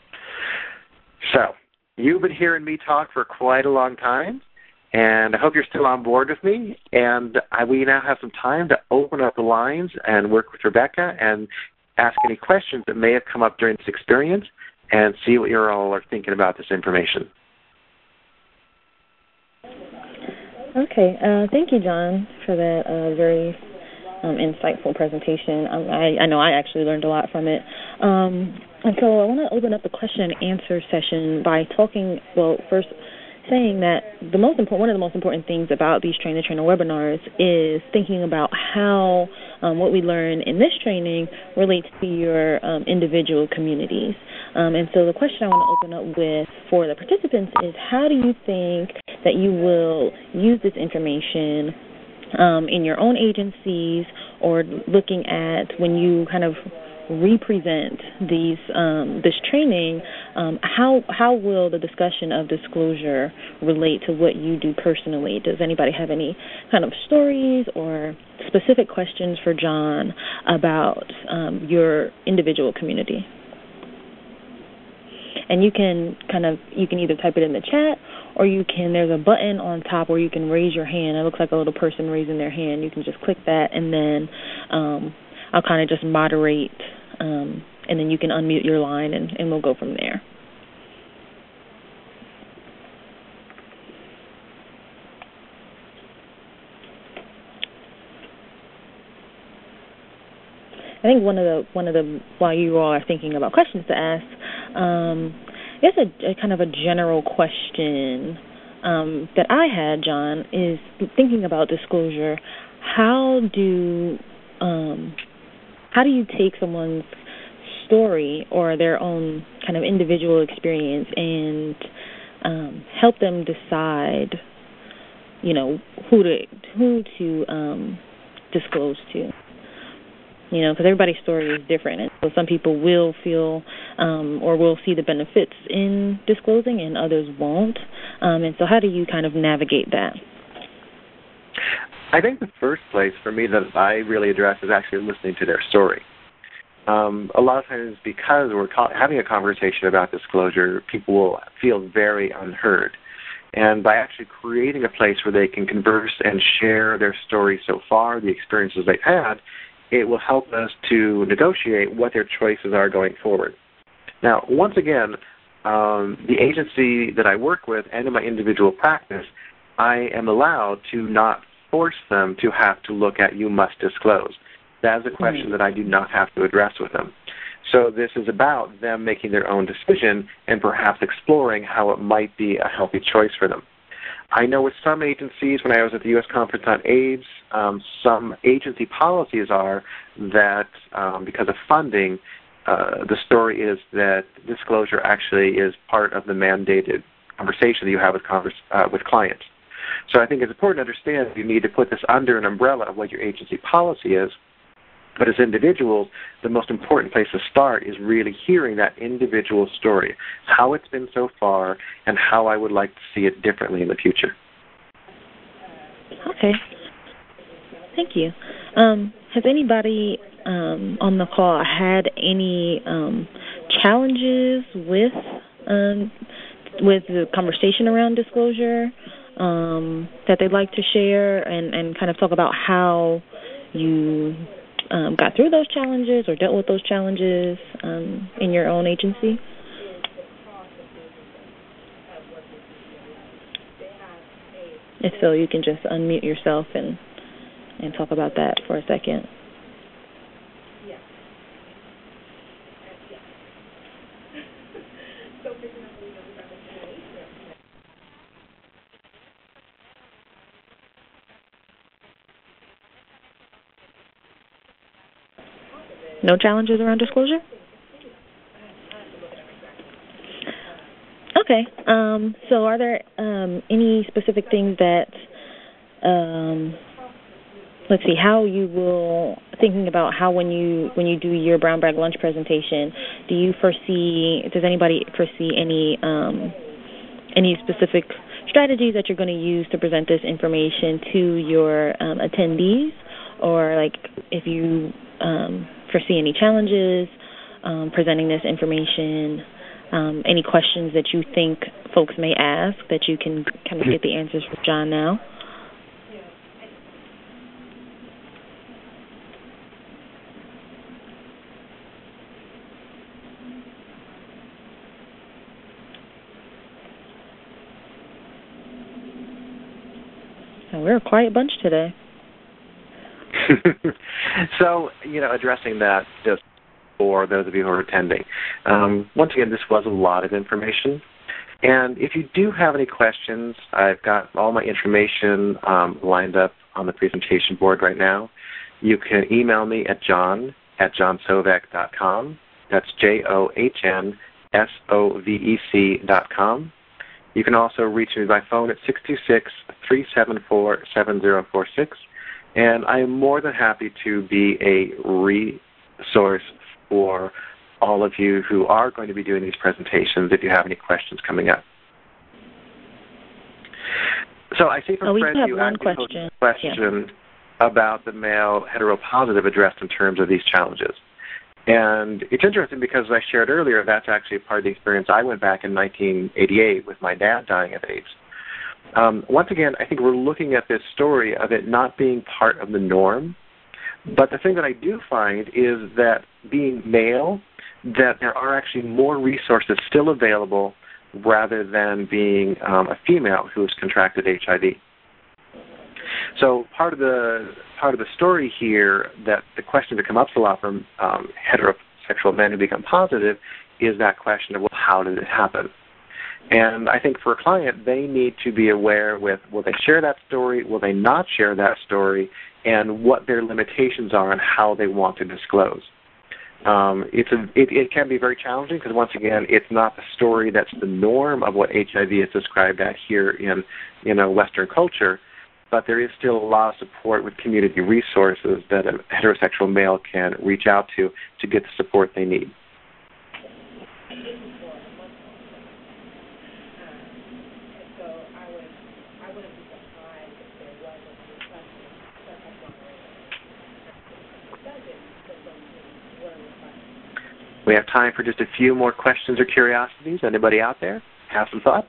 So you've been hearing me talk for quite a long time, and I hope you're still on board with me. And I, we now have some time to open up the lines and work with Rebecca and ask any questions that may have come up during this experience and see what you all are thinking about this information. Okay. Uh, thank you, John, for that uh, very um, insightful presentation. Um, I, I know I actually learned a lot from it. Um, and so I want to open up the question and answer session by talking, well, first saying that the most important, one of the most important things about these train-the-trainer webinars is thinking about how um, what we learn in this training relates to your um, individual communities. Um, and so the question I want to open up with for the participants is, how do you think that you will use this information um, in your own agencies, or looking at when you kind of represent these um, this training, um, how how will the discussion of disclosure relate to what you do personally? Does anybody have any kind of stories or specific questions for John about um, your individual community? And you can kind of you can either type it in the chat, or you can, there's a button on top where you can raise your hand. It looks like a little person raising their hand. You can just click that, and then um, I'll kind of just moderate, um, and then you can unmute your line, and, and we'll go from there. I think one of the one of the while you all are thinking about questions to ask, um, I guess a, a kind of a general question um, that I had, John, is thinking about disclosure. How do um, how do you take someone's story or their own kind of individual experience and um, help them decide, you know, who to who to um, disclose to? You know, because everybody's story is different. And so some people will feel um, or will see the benefits in disclosing and others won't. Um, and so how do you kind of navigate that? I think the first place for me that I really address is actually listening to their story. Um, a lot of times because we're co- having a conversation about disclosure, people will feel very unheard. And by actually creating a place where they can converse and share their story so far, the experiences they've had, it will help us to negotiate what their choices are going forward. Now, once again, um, the agency that I work with and in my individual practice, I am allowed to not force them to have to look at you must disclose. That is a question mm-hmm. that I do not have to address with them. So this is about them making their own decision and perhaps exploring how it might be a healthy choice for them. I know with some agencies, when I was at the U S Conference on AIDS, um, some agency policies are that um, because of funding, uh, the story is that disclosure actually is part of the mandated conversation that you have with, converse, uh, with clients. So I think it's important to understand that you need to put this under an umbrella of what your agency policy is. But as individuals, the most important place to start is really hearing that individual story, how it's been so far, and how I would like to see it differently in the future. Okay. Thank you. Um, has anybody um, on the call had any um, challenges with um, with the conversation around disclosure um, that they'd like to share and, and kind of talk about how you Um, got through those challenges or dealt with those challenges um, in your own agency? If so, you can just unmute yourself and, and talk about that for a second. No challenges around disclosure? Okay. Um, so are there um, any specific things that, um, let's see, how you will, thinking about how when you when you do your brown bag lunch presentation, do you foresee, does anybody foresee any um, any specific strategies that you're going to use to present this information to your um, attendees? Or like if you um, foresee any challenges um, presenting this information, um, any questions that you think folks may ask that you can kind of get the answers from John now? So we're a quiet bunch today. So, you know, addressing that just for those of you who are attending, um, once again, this was a lot of information. And if you do have any questions, I've got all my information um, lined up on the presentation board right now. You can email me at john at john sovec dot com. That's J O H N S O V E C dot com. You can also reach me by phone at six two six, three seven four, seven zero four six. And I am more than happy to be a resource for all of you who are going to be doing these presentations if you have any questions coming up. So I see from oh, Fred you asked a question yeah. about the male heteropositive addressed in terms of these challenges. And it's interesting because as I shared earlier, that's actually part of the experience I went back in nineteen eighty-eight with my dad dying of AIDS. Um, once again, I think we're looking at this story of it not being part of the norm. But the thing that I do find is that being male, that there are actually more resources still available rather than being um, a female who has contracted H I V. So part of the part of the story here that the question that comes up a lot from um, heterosexual men who become positive is that question of, well, how did it happen? And I think for a client, they need to be aware with, will they share that story, will they not share that story, and what their limitations are and how they want to disclose. Um, it's a, it, it can be very challenging because, once again, it's not the story that's the norm of what H I V is described at here in, you know, Western culture, but there is still a lot of support with community resources that a heterosexual male can reach out to to get the support they need. We have time for just a few more questions or curiosities. Anybody out there have some thoughts?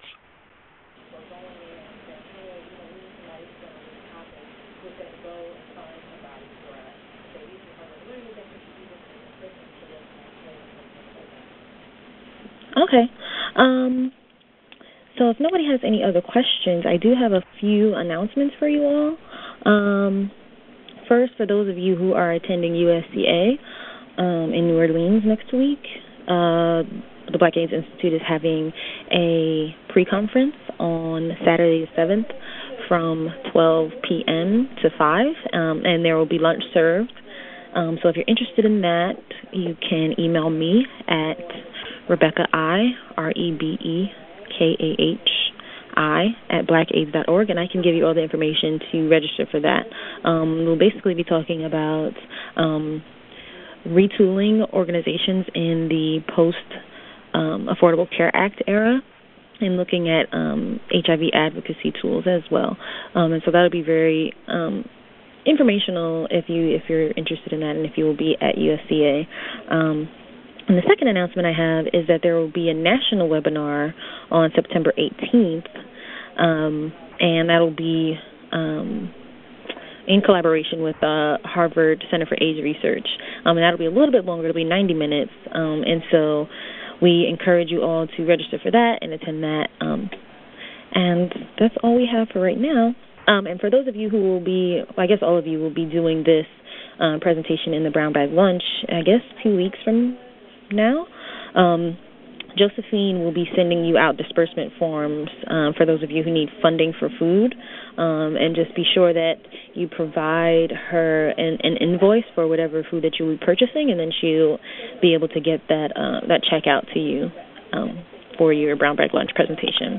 Okay. Um, so if nobody has any other questions, I do have a few announcements for you all. Um, first, for those of you who are attending U S C A, Um, in New Orleans next week, uh, the Black AIDS Institute is having a pre-conference on Saturday the seventh from twelve p.m. to five, um, and there will be lunch served. Um, so if you're interested in that, you can email me at Rebecca I, R E B E K A H I, at black aids dot org, and I can give you all the information to register for that. Um, we'll basically be talking about um, retooling organizations in the post-Affordable um, Care Act era and looking at um, H I V advocacy tools as well. Um, and so that'll be very um, informational if, you, if you're interested in that and if you will be at U S C A. Um, and the second announcement I have is that there will be a national webinar on September eighteenth, um, and that will be um, in collaboration with uh, Harvard Center for AIDS Research. Um, and that'll be a little bit longer. It'll be ninety minutes. Um, and so we encourage you all to register for that and attend that. Um, and that's all we have for right now. Um, and for those of you who will be, well, I guess all of you will be doing this uh, presentation in the Brown Bag Lunch, I guess two weeks from now. Um, Josephine will be sending you out disbursement forms um, for those of you who need funding for food, um, and just be sure that you provide her an, an invoice for whatever food that you'll be purchasing, and then she'll be able to get that uh, that check out to you um, for your Brown Bag Lunch presentation.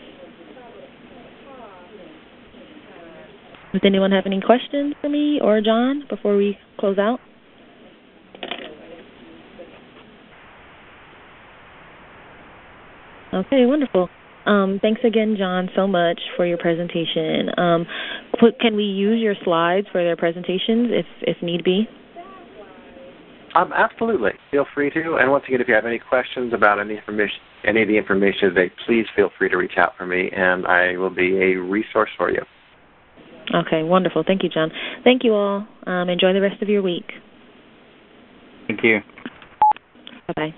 Does anyone have any questions for me or John before we close out? Okay, wonderful. Um, thanks again, John, so much for your presentation. Um, can we use your slides for their presentations if, if need be? Um, absolutely. Feel free to. And once again, if you have any questions about any information, any of the information today, please feel free to reach out for me, and I will be a resource for you. Okay, wonderful. Thank you, John. Thank you all. Um, enjoy the rest of your week. Thank you. Bye-bye.